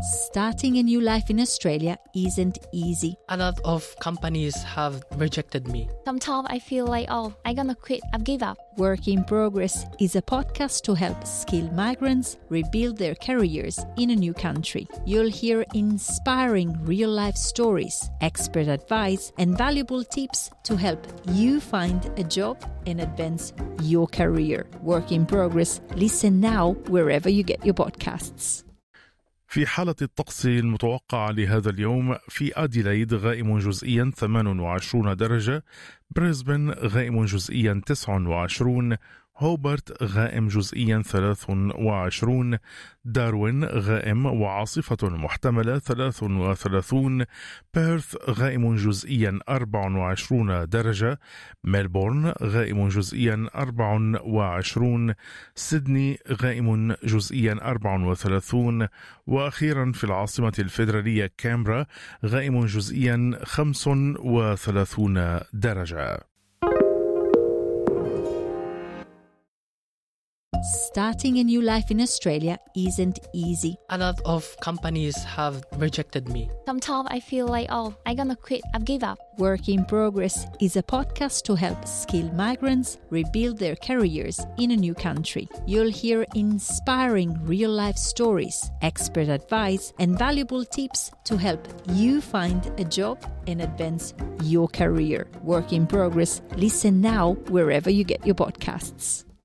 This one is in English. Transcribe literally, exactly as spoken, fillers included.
Starting a new life in Australia isn't easy. A lot of companies have rejected me. Sometimes I feel like, oh, I'm gonna quit, I've give up. Work in Progress is a podcast to help skilled migrants rebuild their careers in a new country. You'll hear inspiring real-life stories, expert advice, and valuable tips to help you find a job and advance your career. Work in Progress. Listen now wherever you get your podcasts. في حالة الطقس المتوقع لهذا اليوم: في أديلايد غائم جزئيا ثمانية وعشرين درجة، بريسبن غائم جزئيا تسعة وعشرين، هوبرت غائم جزئيا ثلاث وعشرين، داروين غائم وعاصفة محتملة ثلاث وثلاثون، بيرث غائم جزئيا أربع وعشرين درجة، ميلبورن غائم جزئيا أربع وعشرين، سيدني غائم جزئيا أربع وثلاثون، وأخيرا في العاصمة الفيدرالية كامبرا غائم جزئيا خمس وثلاثون درجة. Starting a new life in Australia isn't easy. A lot of companies have rejected me. Sometimes I feel like, oh, I'm gonna quit, I've give up. Work in Progress is a podcast to help skilled migrants rebuild their careers in a new country. You'll hear inspiring real-life stories, expert advice, and valuable tips to help you find a job and advance your career. Work in Progress. Listen now wherever you get your podcasts.